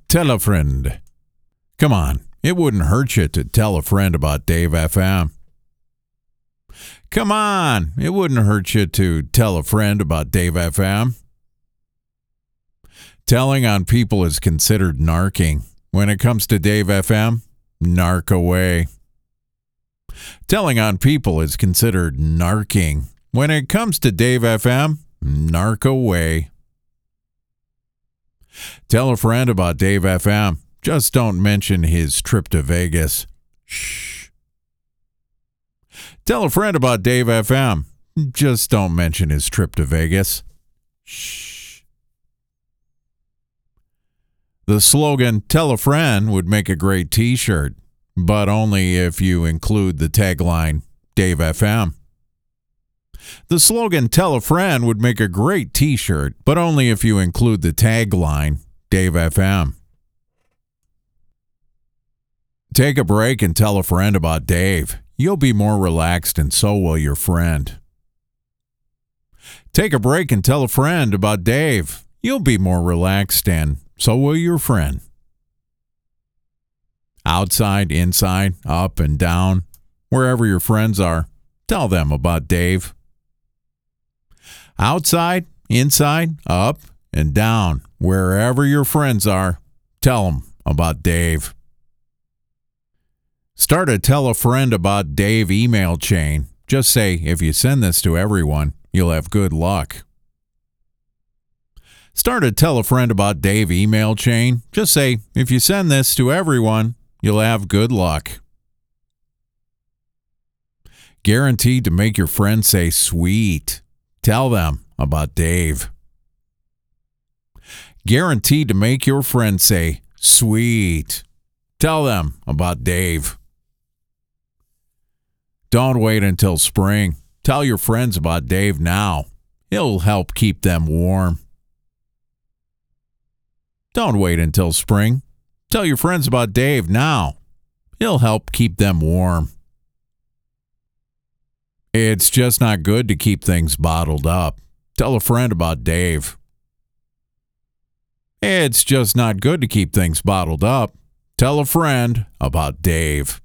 Tell a friend. Come on, it wouldn't hurt you to tell a friend about Dave FM. Come on, it wouldn't hurt you to tell a friend about Dave FM. Telling on people is considered narking. When it comes to Dave FM, narc away. Telling on people is considered narking. When it comes to Dave FM, narc away. Tell a friend about Dave FM. Just don't mention his trip to Vegas. Shh. Tell a friend about Dave FM. Just don't mention his trip to Vegas. Shh. The slogan, tell a friend, would make a great t-shirt, but only if you include the tagline, Dave FM. The slogan, tell a friend, would make a great t-shirt, but only if you include the tagline, Dave FM. Take a break and tell a friend about Dave. You'll be more relaxed and so will your friend. Take a break and tell a friend about Dave. You'll be more relaxed and so will your friend. Outside, inside, up and down, wherever your friends are, tell them about Dave. Outside, inside, up and down, wherever your friends are, tell them about Dave. Start a tell a friend about Dave email chain. Just say, if you send this to everyone, you'll have good luck. Start a tell a friend about Dave email chain. Just say, if you send this to everyone, you'll have good luck. Guaranteed to make your friends say sweet. Tell them about Dave. Guaranteed to make your friends say sweet. Tell them about Dave. Don't wait until spring. Tell your friends about Dave now. He'll help keep them warm. Don't wait until spring. Tell your friends about Dave now. He'll help keep them warm. It's just not good to keep things bottled up. Tell a friend about Dave. It's just not good to keep things bottled up. Tell a friend about Dave.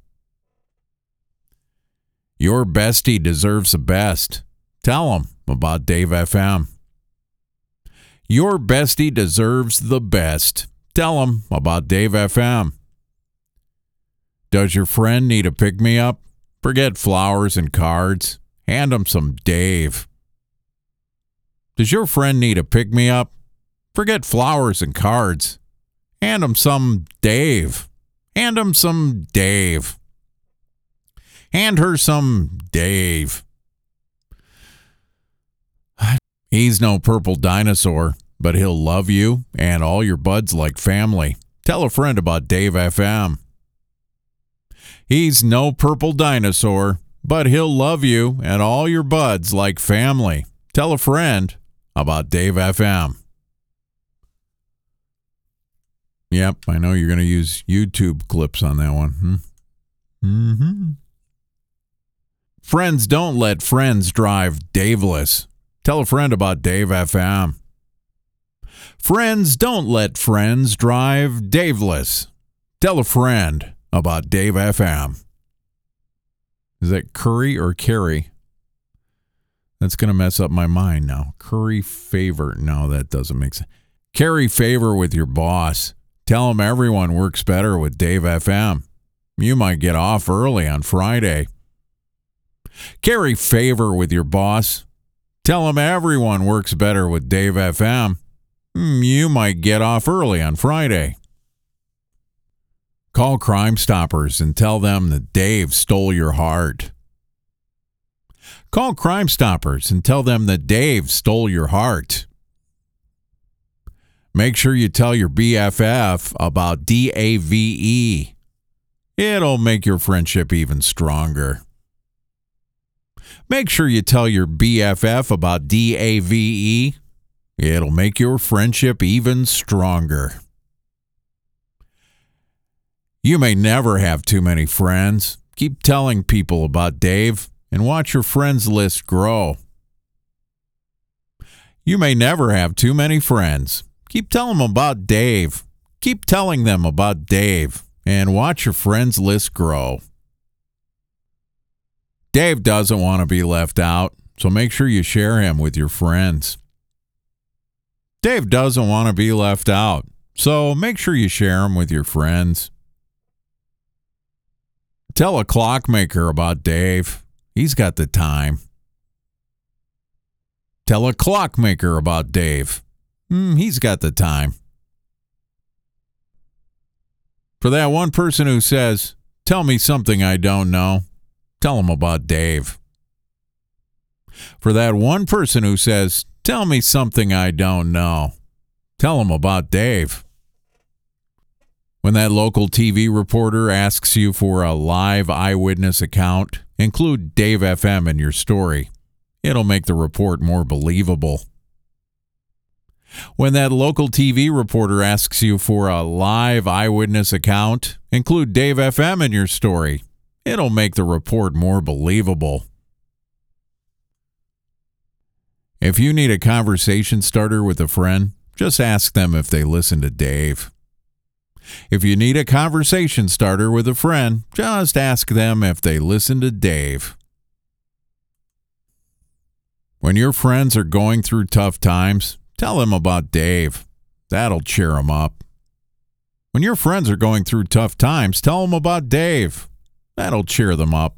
Your bestie deserves the best. Tell him about Dave FM. Your bestie deserves the best. Tell him about Dave FM. Does your friend need a pick-me-up? Forget flowers and cards. Hand him some Dave. Does your friend need a pick-me-up? Forget flowers and cards. Hand him some Dave. Hand him some Dave. Hand her some Dave. He's no purple dinosaur, but he'll love you and all your buds like family. Tell a friend about Dave FM. He's no purple dinosaur, but he'll love you and all your buds like family. Tell a friend about Dave FM. Yep, I know you're going to use YouTube clips on that one. Mm-hmm. Friends don't let friends drive Daveless. Tell a friend about Dave FM. Friends don't let friends drive Daveless. Tell a friend about Dave FM. Is that Curry or Carrie? That's going to mess up my mind now. Curry favor. No, that doesn't make sense. Carry favor with your boss. Tell him everyone works better with Dave FM. You might get off early on Friday. Carry favor with your boss. Tell him everyone works better with Dave FM. You might get off early on Friday. Call Crime Stoppers and tell them that Dave stole your heart. Call Crime Stoppers and tell them that Dave stole your heart. Make sure you tell your BFF about DAVE. It'll make your friendship even stronger. Make sure you tell your BFF about DAVE. It'll make your friendship even stronger. You may never have too many friends. Keep telling people about Dave and watch your friends list grow. You may never have too many friends. Keep telling them about Dave. Keep telling them about Dave and watch your friends list grow. Dave doesn't want to be left out, so make sure you share him with your friends. Dave doesn't want to be left out, so make sure you share him with your friends. Tell a clockmaker about Dave. He's got the time. Tell a clockmaker about Dave. He's got the time. For that one person who says, "Tell me something I don't know," tell him about Dave. For that one person who says, "Tell me something I don't know," tell him about Dave. When that local TV reporter asks you for a live eyewitness account, include Dave FM in your story. It'll make the report more believable. When that local TV reporter asks you for a live eyewitness account, include Dave FM in your story. It'll make the report more believable. If you need a conversation starter with a friend, just ask them if they listen to Dave. If you need a conversation starter with a friend, just ask them if they listen to Dave. When your friends are going through tough times, tell them about Dave. That'll cheer them up. When your friends are going through tough times, tell them about Dave. That'll cheer them up.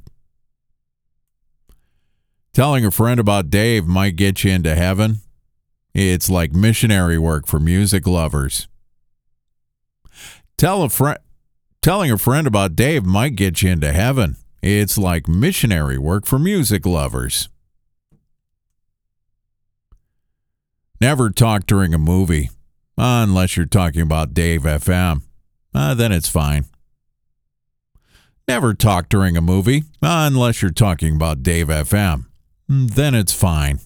Telling a friend about Dave might get you into heaven. It's like missionary work for music lovers. Telling a friend about Dave might get you into heaven. It's like missionary work for music lovers. Never talk during a movie, unless you're talking about Dave FM. Then it's fine. Never talk during a movie, unless you're talking about Dave FM. Then it's fine.